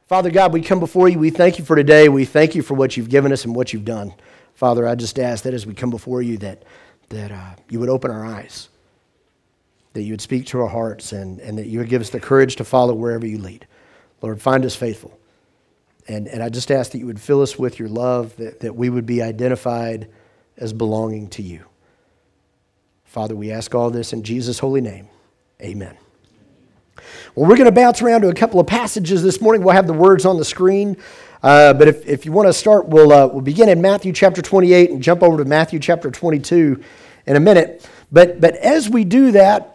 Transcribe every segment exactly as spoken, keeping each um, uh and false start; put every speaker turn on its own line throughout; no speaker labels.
Father God, we come before you. We thank you for today. We thank you for what you've given us and what you've done. Father, I just ask that as we come before you that, that uh, you would open our eyes, that you would speak to our hearts, and, and that you would give us the courage to follow wherever you lead. Lord, find us faithful. And, and I just ask that you would fill us with your love, that, that we would be identified as belonging to you. Father, we ask all this in Jesus' holy name. Amen. Well, we're going to bounce around to a couple of passages this morning. We'll have the words on the screen. Uh, but if, if you want to start, we'll, uh, we'll begin in Matthew chapter twenty-eight and jump over to Matthew chapter twenty-two in a minute. But but as we do that,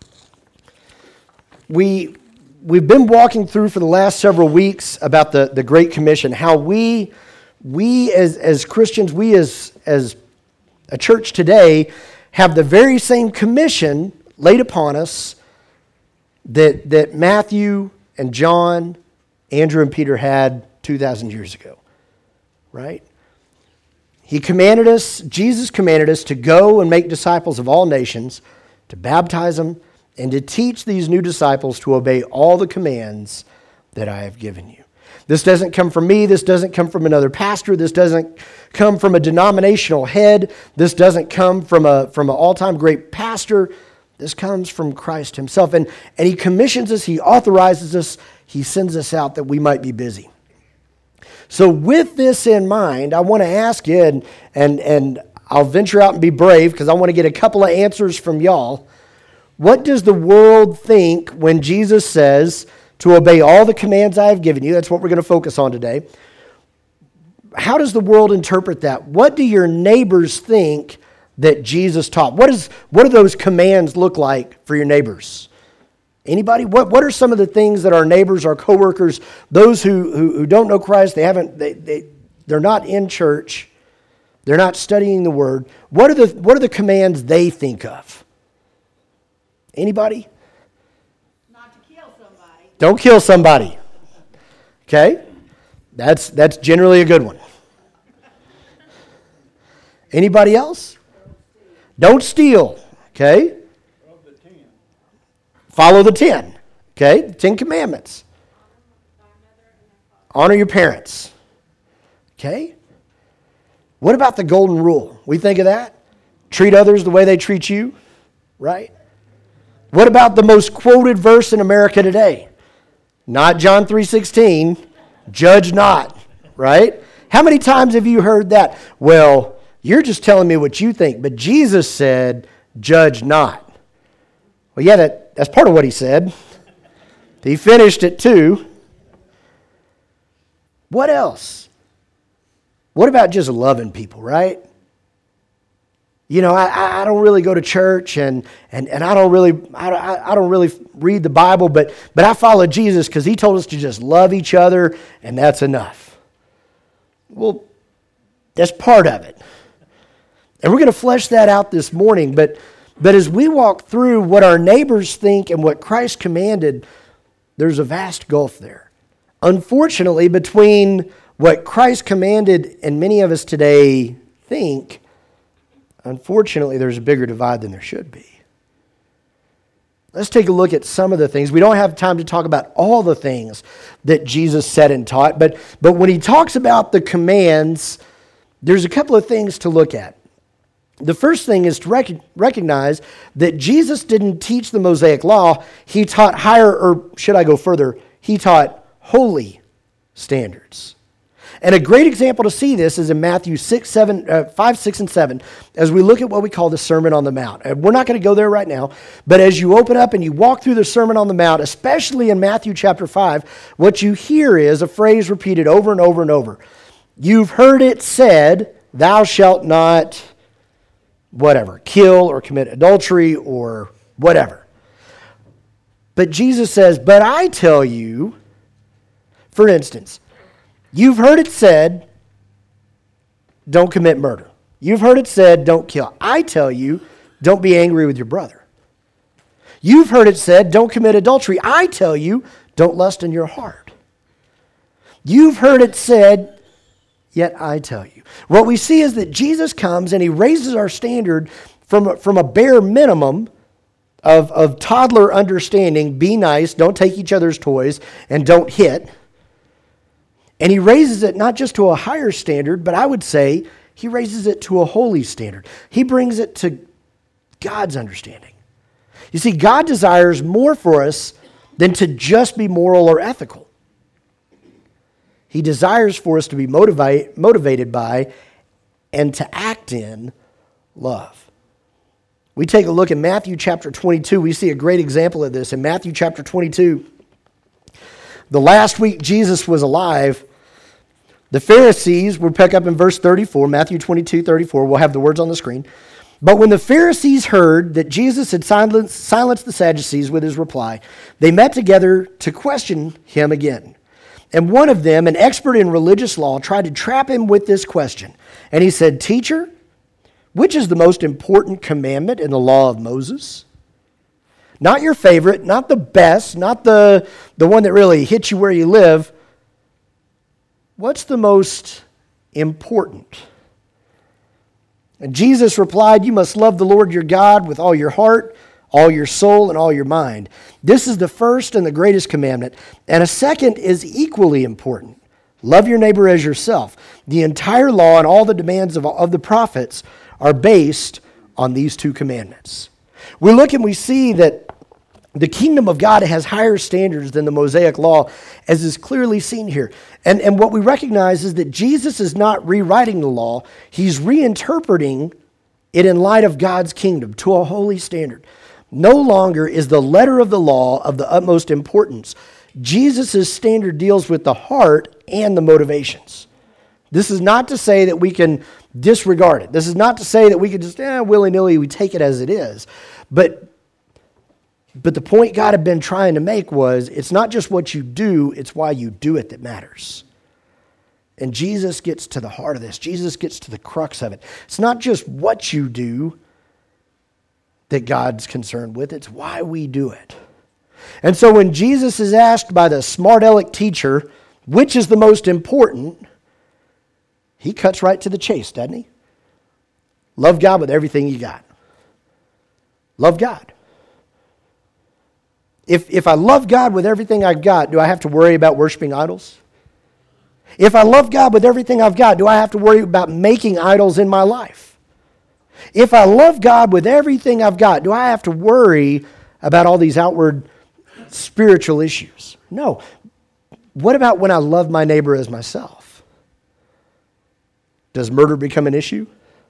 we, we've been walking through for the last several weeks about the, the Great Commission, how we, we as, as Christians, we as, as a church today have the very same commission laid upon us that that Matthew and John, Andrew and Peter had two thousand years ago, right? He commanded us, Jesus commanded us to go and make disciples of all nations, to baptize them, and to teach these new disciples to obey all the commands that I have given you. This doesn't come from me. This doesn't come from another pastor. This doesn't come from a denominational head. This doesn't come from a from an all-time great pastor. This comes from Christ himself. And, and he commissions us, he authorizes us, he sends us out that we might be busy. So with this in mind, I want to ask you, and, and, and I'll venture out and be brave because I want to get a couple of answers from y'all. What does the world think when Jesus says to obey all the commands I have given you? That's what we're going to focus on today. How does the world interpret that? What do your neighbors think that Jesus taught? What is what do those commands look like for your neighbors? Anybody? What what are some of the things that our neighbors, our coworkers, those who who, who don't know Christ, they haven't they, they they're not in church, they're not studying the Word. What are the what are the commands they think of? Anybody?
Not to kill somebody.
Don't kill somebody. Okay? That's that's generally a good one. Anybody else? Don't steal, okay?
Of the ten.
Follow the ten, okay? The Ten Commandments. Honor your parents, okay? What about the golden rule? We think of that? Treat others the way they treat you, right? What about the most quoted verse in America today? Not John three sixteen, judge not, right? How many times have you heard that? Well, you're just telling me what you think, but Jesus said, judge not. Well, yeah, that, that's part of what he said. He finished it too. What else? What about just loving people, right? You know, I, I don't really go to church, and and, and I don't really I, I don't really read the Bible, but but I follow Jesus because he told us to just love each other, and that's enough. Well, that's part of it. And we're going to flesh that out this morning, but, but as we walk through what our neighbors think and what Christ commanded, there's a vast gulf there. Unfortunately, between what Christ commanded and many of us today think, unfortunately, there's a bigger divide than there should be. Let's take a look at some of the things. We don't have time to talk about all the things that Jesus said and taught, but, but when he talks about the commands, there's a couple of things to look at. The first thing is to rec- recognize that Jesus didn't teach the Mosaic Law. He taught higher, or should I go further, he taught holy standards. And a great example to see this is in Matthew six, seven, uh, five, six, and seven, as we look at what we call the Sermon on the Mount. And we're not going to go there right now, but as you open up and you walk through the Sermon on the Mount, especially in Matthew chapter five, what you hear is a phrase repeated over and over and over. You've heard it said, thou shalt not, whatever, kill or commit adultery or whatever. But Jesus says, but I tell you, for instance, you've heard it said, don't commit murder. You've heard it said, don't kill. I tell you, don't be angry with your brother. You've heard it said, don't commit adultery. I tell you, don't lust in your heart. You've heard it said, yet I tell you. What we see is that Jesus comes and he raises our standard from, from a bare minimum of, of toddler understanding, be nice, don't take each other's toys, and don't hit, And he raises it not just to a higher standard, but I would say he raises it to a holy standard. He brings it to God's understanding. You see, God desires more for us than to just be moral or ethical. He desires for us to be motivate, motivated by and to act in love. We take a look in Matthew chapter twenty-two. We see a great example of this. In Matthew chapter twenty-two, the last week Jesus was alive, the Pharisees, we'll pick up in verse thirty-four, Matthew twenty-two, thirty-four. We'll have the words on the screen. But when the Pharisees heard that Jesus had silenced, silenced the Sadducees with his reply, they met together to question him again. And one of them, an expert in religious law, tried to trap him with this question. And he said, "Teacher, which is the most important commandment in the law of Moses?" Not your favorite, not the best, not the, the one that really hits you where you live. What's the most important? And Jesus replied, "You must love the Lord your God with all your heart, all your soul, and all your mind. This is the first and the greatest commandment. And a second is equally important. Love your neighbor as yourself. The entire law and all the demands of, of the prophets are based on these two commandments." We look and we see that the kingdom of God has higher standards than the Mosaic law, as is clearly seen here. And, and what we recognize is that Jesus is not rewriting the law. He's reinterpreting it in light of God's kingdom to a holy standard. No longer is the letter of the law of the utmost importance. Jesus' standard deals with the heart and the motivations. This is not to say that we can disregard it. This is not to say that we can just, eh, willy-nilly, we take it as it is. But But the point God had been trying to make was, it's not just what you do, it's why you do it that matters. And Jesus gets to the heart of this. Jesus gets to the crux of it. It's not just what you do that God's concerned with, it's why we do it. And so when Jesus is asked by the smart aleck teacher, which is the most important, he cuts right to the chase, doesn't he? Love God with everything you got. Love God. If, if I love God with everything I've got, do I have to worry about worshiping idols? If I love God with everything I've got, do I have to worry about making idols in my life? If I love God with everything I've got, do I have to worry about all these outward spiritual issues? No. What about when I love my neighbor as myself? Does murder become an issue?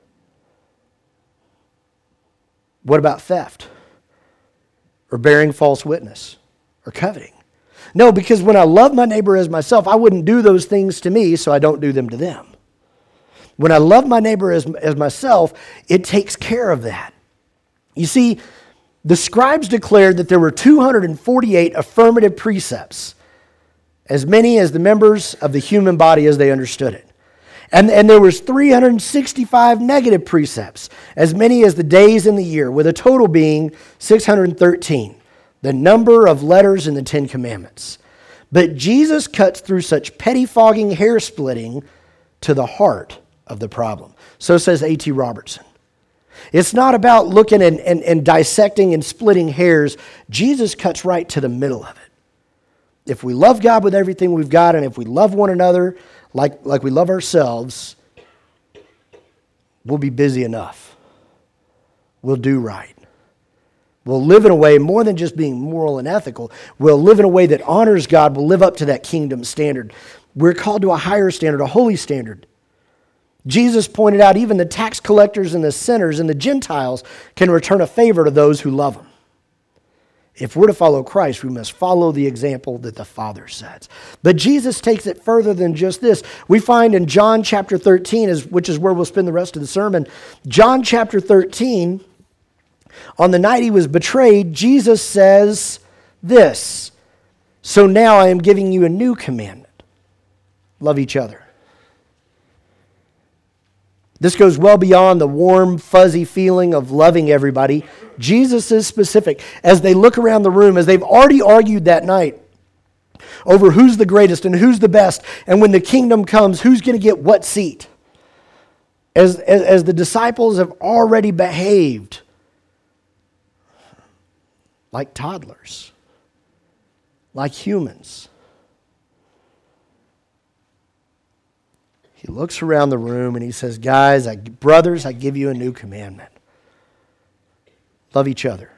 What about theft? Or bearing false witness? Or coveting? No, because when I love my neighbor as myself, I wouldn't do those things to me, so I don't do them to them. When I love my neighbor as, as myself, it takes care of that. You see, the scribes declared that there were two hundred forty-eight affirmative precepts, as many as the members of the human body as they understood it. And, and there was three hundred sixty-five negative precepts, as many as the days in the year, with a total being six hundred thirteen, the number of letters in the Ten Commandments. But Jesus cuts through such pettifogging, hair-splitting to the heart of the problem. So says A T Robertson. It's not about looking and, and, and dissecting and splitting hairs. Jesus cuts right to the middle of it. If we love God with everything we've got, and if we love one another like, like we love ourselves, we'll be busy enough. We'll do right. We'll live in a way more than just being moral and ethical. We'll live in a way that honors God. We'll live up to that kingdom standard. We're called to a higher standard, a holy standard. Jesus pointed out even the tax collectors and the sinners and the Gentiles can return a favor to those who love them. If we're to follow Christ, we must follow the example that the Father sets. But Jesus takes it further than just this. We find in John chapter thirteen, which is where we'll spend the rest of the sermon, John chapter thirteen, on the night he was betrayed, Jesus says this, "So now I am giving you a new commandment. Love each other." This goes well beyond the warm, fuzzy feeling of loving everybody. Jesus is specific. As they look around the room, as they've already argued that night over who's the greatest and who's the best, and when the kingdom comes, who's going to get what seat. As, as, as the disciples have already behaved like toddlers, like humans. He looks around the room and he says, guys, I, brothers, I give you a new commandment. Love each other.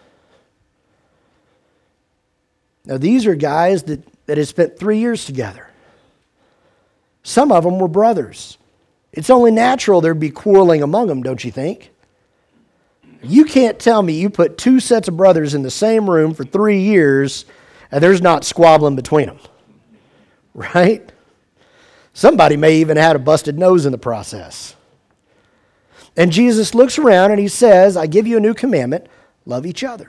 Now, these are guys that, that had spent three years together. Some of them were brothers. It's only natural there'd be quarreling among them, don't you think? You can't tell me you put two sets of brothers in the same room for three years and there's not squabbling between them. Right? Somebody may even have had a busted nose in the process. And Jesus looks around and he says, I give you a new commandment, love each other.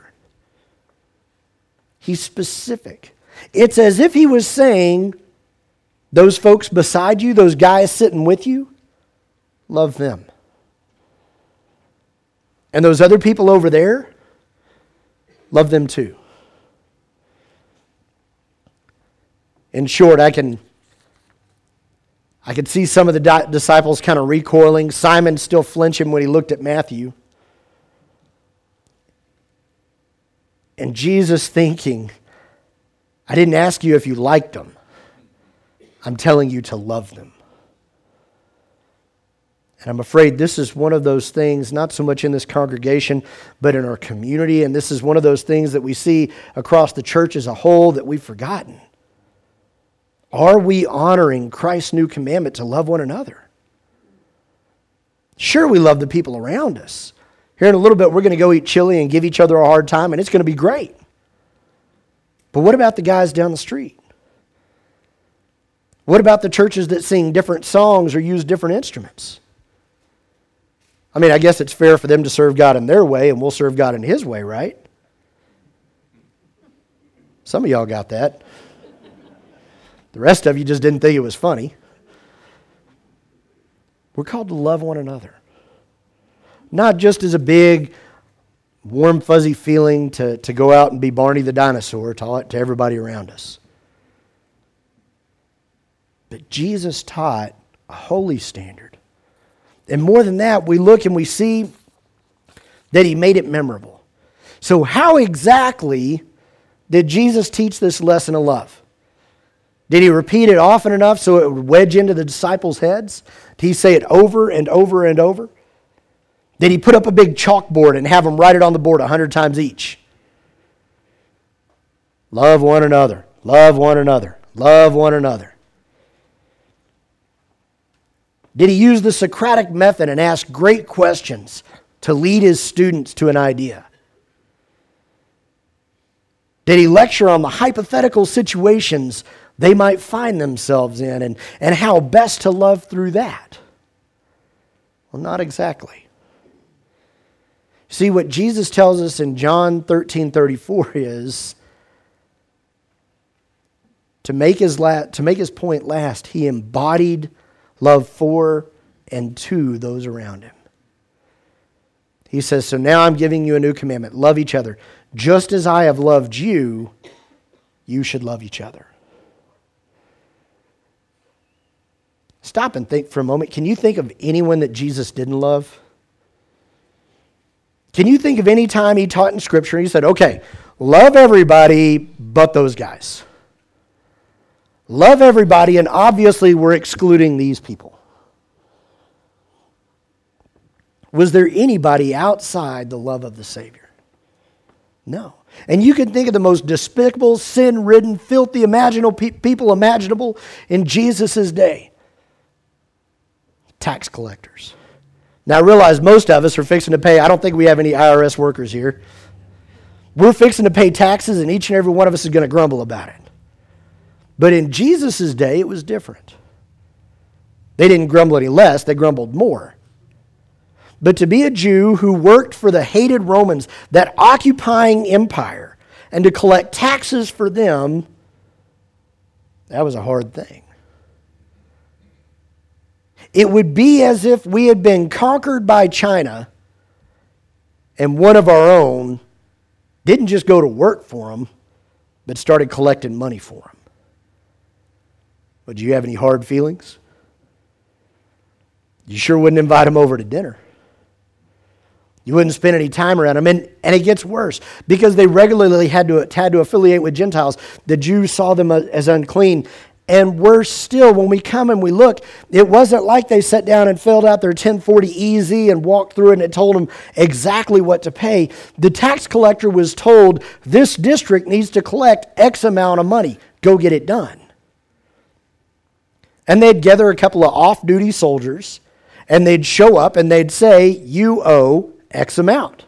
He's specific. It's as if he was saying, those folks beside you, those guys sitting with you, love them. And those other people over there, love them too. In short, I can, I could see some of the di- disciples kind of recoiling. Simon still flinching when he looked at Matthew. And Jesus thinking, I didn't ask you if you liked them. I'm telling you to love them. And I'm afraid this is one of those things, not so much in this congregation, but in our community. And this is one of those things that we see across the church as a whole that we've forgotten. Are we honoring Christ's new commandment to love one another? Sure, we love the people around us. Here in a little bit, we're going to go eat chili and give each other a hard time, and it's going to be great. But what about the guys down the street? What about the churches that sing different songs or use different instruments? I mean, I guess it's fair for them to serve God in their way, and we'll serve God in His way, right? Some of y'all got that. The rest of you just didn't think it was funny. We're called to love one another. Not just as a big, warm, fuzzy feeling to, to go out and be Barney the dinosaur to, to everybody around us. But Jesus taught a holy standard. And more than that, we look and we see that He made it memorable. So how exactly did Jesus teach this lesson of love? Did He repeat it often enough so it would wedge into the disciples' heads? Did He say it over and over and over? Did He put up a big chalkboard and have them write it on the board a hundred times each? Love one another. Love one another. Love one another. Did He use the Socratic method and ask great questions to lead His students to an idea? Did He lecture on the hypothetical situations they might find themselves in and, and how best to love through that? Well, not exactly. See, what Jesus tells us in John thirteen thirty-four is, to make his la- to make his point last, He embodied love for and to those around Him. He says, so now I'm giving you a new commandment. Love each other. Just as I have loved you, you should love each other. Stop and think for a moment. Can you think of anyone that Jesus didn't love? Can you think of any time He taught in Scripture and He said, okay, love everybody but those guys. Love everybody, and obviously we're excluding these people. Was there anybody outside the love of the Savior? No. And you can think of the most despicable, sin-ridden, filthy, imaginable pe- people imaginable in Jesus' day. Tax collectors. Now I realize most of us are fixing to pay, I don't think we have any I R S workers here. We're fixing to pay taxes and each and every one of us is going to grumble about it. But in Jesus' day, it was different. They didn't grumble any less, they grumbled more. But to be a Jew who worked for the hated Romans, that occupying empire, and to collect taxes for them, that was a hard thing. It would be as if we had been conquered by China and one of our own didn't just go to work for them, but started collecting money for them. But do you have any hard feelings? You sure wouldn't invite them over to dinner. You wouldn't spend any time around them. And, and it gets worse. Because they regularly had to, had to affiliate with Gentiles, the Jews saw them as unclean. And worse still, when we come and we look, it wasn't like they sat down and filled out their ten forty E Z and walked through it and it told them exactly what to pay. The tax collector was told, this district needs to collect X amount of money. Go get it done. And they'd gather a couple of off-duty soldiers, and they'd show up and they'd say, you owe X amount.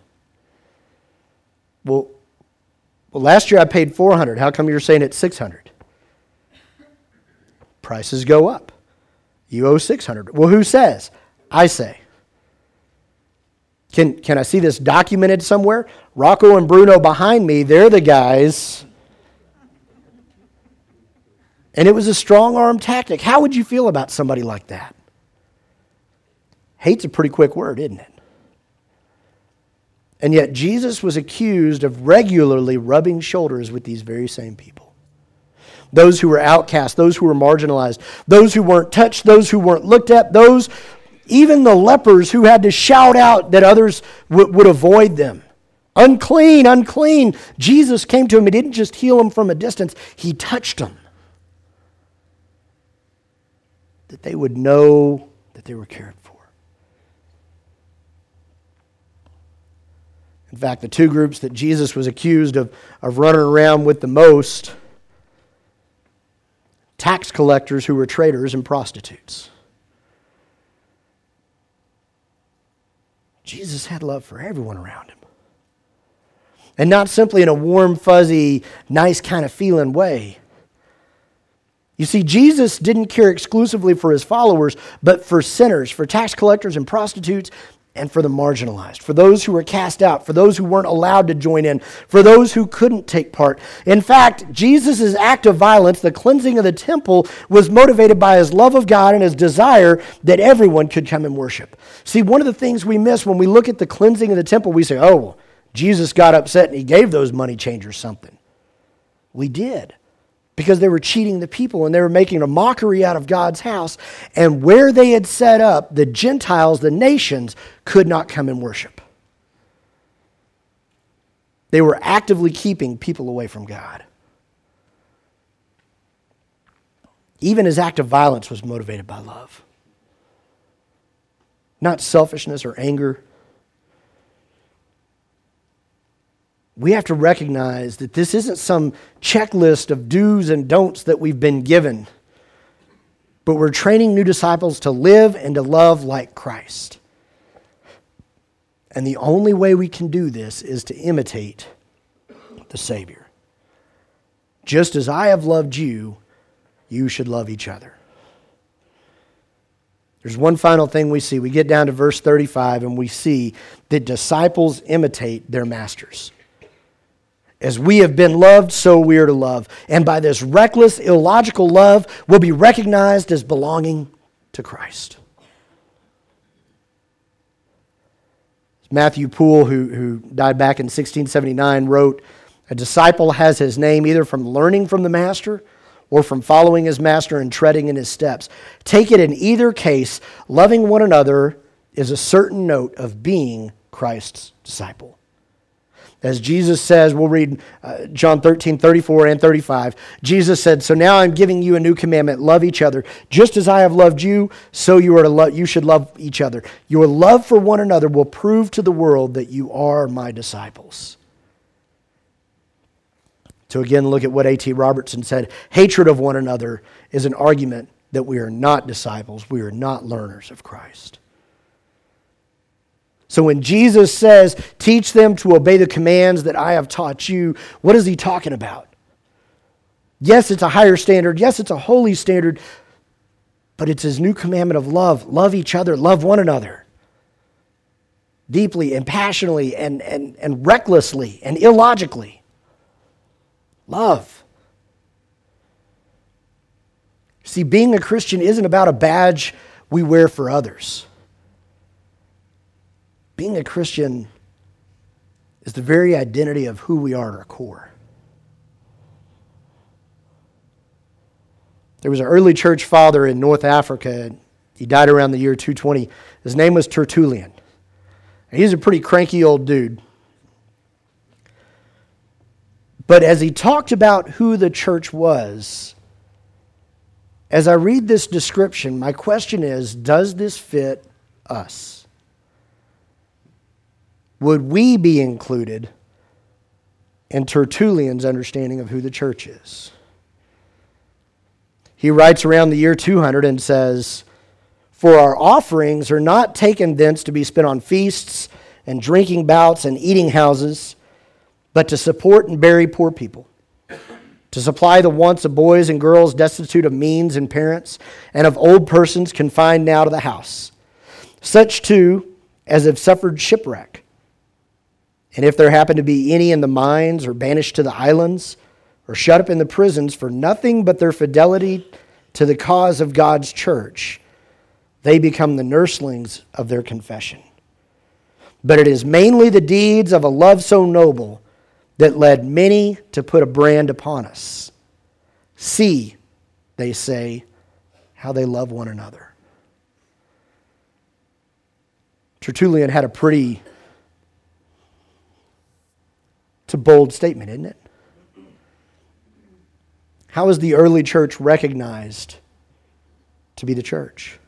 Well, well, last year I paid four hundred dollars. How come you're saying it's six hundred dollars? Prices go up. You owe six hundred dollars. Well, who says? I say. Can, can I see this documented somewhere? Rocco and Bruno behind me, they're the guys. And it was a strong-arm tactic. How would you feel about somebody like that? Hate's a pretty quick word, isn't it? And yet Jesus was accused of regularly rubbing shoulders with these very same people. Those who were outcast, those who were marginalized, those who weren't touched, those who weren't looked at, those, even the lepers who had to shout out that others w- would avoid them. Unclean, unclean. Jesus came to him. He didn't just heal them from a distance. He touched them. That they would know that they were cared for. In fact, the two groups that Jesus was accused of, of running around with the most, tax collectors who were traitors and prostitutes. Jesus had love for everyone around him. And not simply in a warm, fuzzy, nice kind of feeling way. You see, Jesus didn't care exclusively for his followers, but for sinners, for tax collectors and prostitutes, and for the marginalized, for those who were cast out, for those who weren't allowed to join in, for those who couldn't take part. In fact, Jesus' act of violence, the cleansing of the temple, was motivated by his love of God and his desire that everyone could come and worship. See, one of the things we miss when we look at the cleansing of the temple, we say, oh, well, Jesus got upset and he gave those money changers something. We did. Because they were cheating the people and they were making a mockery out of God's house. And where they had set up, the Gentiles, the nations, could not come and worship. They were actively keeping people away from God. Even his act of violence was motivated by love. Not selfishness or anger. We have to recognize that this isn't some checklist of do's and don'ts that we've been given, but we're training new disciples to live and to love like Christ. And the only way we can do this is to imitate the Savior. Just as I have loved you, you should love each other. There's one final thing we see. We get down to verse thirty-five and we see that disciples imitate their masters. As we have been loved, so we are to love. And by this reckless, illogical love, we'll be recognized as belonging to Christ. Matthew Poole, who, who died back in sixteen seventy-nine, wrote, a disciple has his name either from learning from the master or from following his master and treading in his steps. Take it in either case, loving one another is a certain note of being Christ's disciple. As Jesus says, we'll read uh, John thirteen, thirty-four and thirty-five. Jesus said, so now I'm giving you a new commandment, love each other. Just as I have loved you, so you are to love, you should love each other. Your love for one another will prove to the world that you are my disciples. To again look at what A T Robertson said, hatred of one another is an argument that we are not disciples, we are not learners of Christ. So when Jesus says, teach them to obey the commands that I have taught you, what is he talking about? Yes, it's a higher standard. Yes, it's a holy standard. But it's his new commandment of love. Love each other. Love one another. Deeply and passionately and, and, and recklessly and illogically. Love. See, being a Christian isn't about a badge we wear for others. Being a Christian is the very identity of who we are at our core. There was an early church father in North Africa. He died around the year two twenty. His name was Tertullian. He's a pretty cranky old dude. But as he talked about who the church was, As I read this description, my question is, does this fit us? Would we be included in Tertullian's understanding of who the church is? He writes around the year two hundred and says, "For our offerings are not taken thence to be spent on feasts and drinking bouts and eating houses, but to support and bury poor people, to supply the wants of boys and girls destitute of means and parents, and of old persons confined now to the house, such too as have suffered shipwreck. And if there happen to be any in the mines or banished to the islands or shut up in the prisons for nothing but their fidelity to the cause of God's church, they become the nurslings of their confession. But it is mainly the deeds of a love so noble that led many to put a brand upon us. See, they say, how they love one another." Tertullian had a pretty it's a bold statement, isn't it? How is the early church recognized to be the church?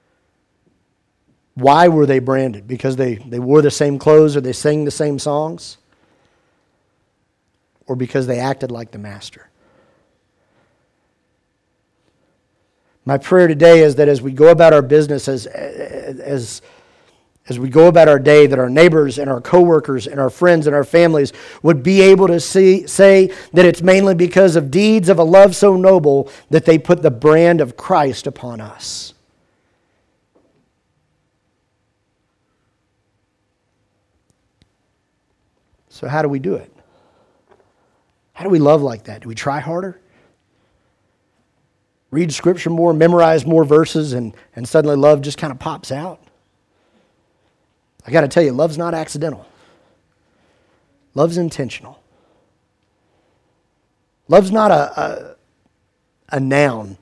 Why were they branded? Because they, they wore the same clothes or they sang the same songs? Or because they acted like the master? My prayer today is that as we go about our business, as, as, as we go about our day, that our neighbors and our coworkers and our friends and our families would be able to see, say that it's mainly because of deeds of a love so noble that they put the brand of Christ upon us. So how do we do it? How do we love like that? Do we try harder? Read Scripture more, memorize more verses, and, and suddenly love just kind of pops out? I got to tell you, love's not accidental. Love's intentional. Love's not a, a, a noun,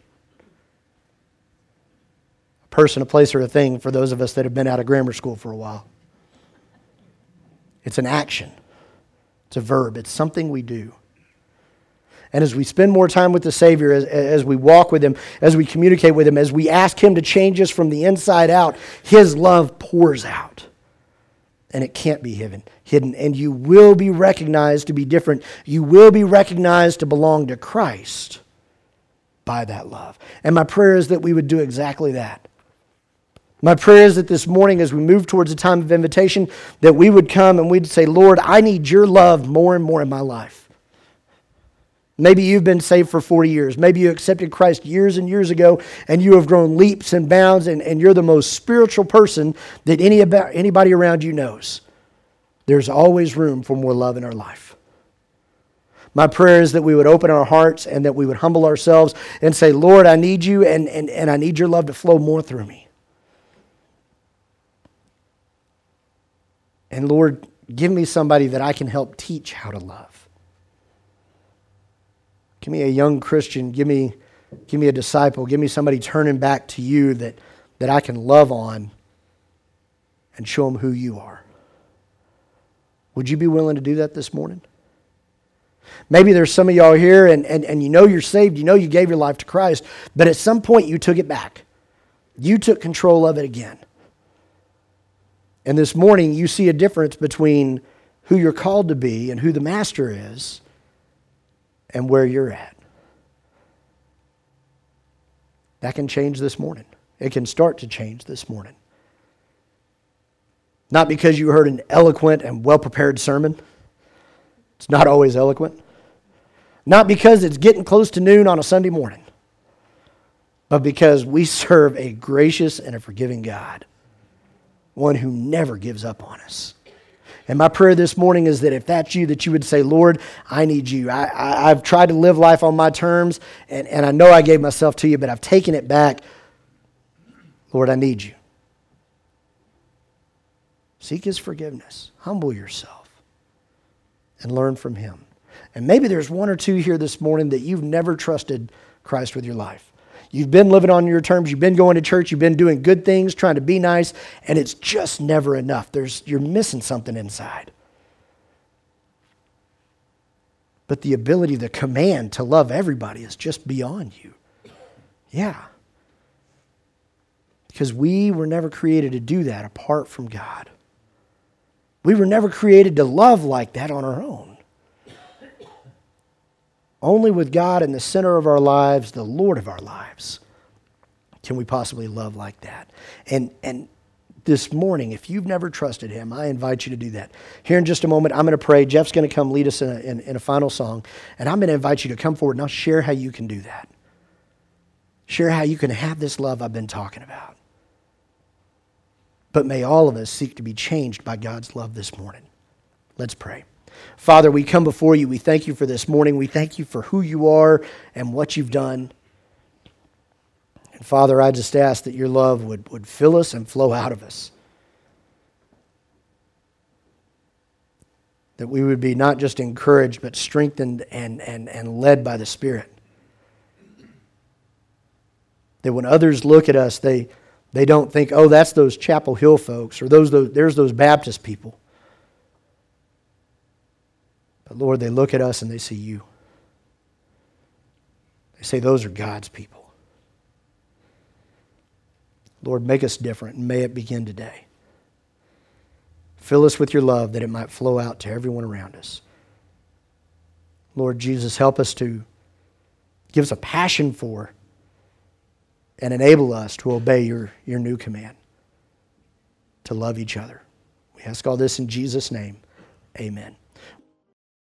a person, a place, or a thing for those of us that have been out of grammar school for a while. It's an action. It's a verb. It's something we do. And as we spend more time with the Savior, as, as we walk with Him, as we communicate with Him, as we ask Him to change us from the inside out, His love pours out. And it can't be hidden. hidden. And you will be recognized to be different. You will be recognized to belong to Christ by that love. And my prayer is that we would do exactly that. My prayer is that this morning, as we move towards a time of invitation, that we would come and we'd say, Lord, I need your love more and more in my life. Maybe you've been saved for forty years. Maybe you accepted Christ years and years ago, and you have grown leaps and bounds, and, and you're the most spiritual person that any about, anybody around you knows. There's always room for more love in our life. My prayer is that we would open our hearts and that we would humble ourselves and say, Lord, I need you, and, and, and I need your love to flow more through me. And Lord, give me somebody that I can help teach how to love. Give me a young Christian. Give me, give me a disciple. Give me somebody turning back to you that, that I can love on and show them who you are. Would you be willing to do that this morning? Maybe there's some of y'all here and, and, and you know you're saved. You know you gave your life to Christ. But at some point you took it back. You took control of it again. And this morning you see a difference between who you're called to be and who the master is and where you're at. That can change this morning. It can start to change this morning. Not because you heard an eloquent and well-prepared sermon. It's not always eloquent. Not because it's getting close to noon on a Sunday morning. But because we serve a gracious and a forgiving God. One who never gives up on us. And my prayer this morning is that if that's you, that you would say, Lord, I need you. I, I, I've tried to live life on my terms, and, and I know I gave myself to you, but I've taken it back. Lord, I need you. Seek His forgiveness. Humble yourself and learn from Him. And maybe there's one or two here this morning that you've never trusted Christ with your life. You've been living on your terms. You've been going to church. You've been doing good things, trying to be nice, and it's just never enough. There's, you're missing something inside. But the ability, the command to love everybody is just beyond you. Yeah. Because we were never created to do that apart from God. We were never created to love like that on our own. Only with God in the center of our lives, the Lord of our lives, can we possibly love like that. And, and this morning, if you've never trusted Him, I invite you to do that. Here in just a moment, I'm going to pray. Jeff's going to come lead us in a, in, in a final song. And I'm going to invite you to come forward and I'll share how you can do that. Share how you can have this love I've been talking about. But may all of us seek to be changed by God's love this morning. Let's pray. Father, we come before you. We thank you for this morning. We thank you for who you are and what you've done. And Father, I just ask that your love would, would fill us and flow out of us. That we would be not just encouraged, but strengthened and, and, and led by the Spirit. That when others look at us, they, they don't think, oh, that's those Chapel Hill folks, or those, those there's those Baptist people. But Lord, they look at us and they see you. They say those are God's people. Lord, make us different, and may it begin today. Fill us with your love that it might flow out to everyone around us. Lord Jesus, help us to give us a passion for and enable us to obey your, your new command, to love each other. We ask all this in Jesus' name. Amen.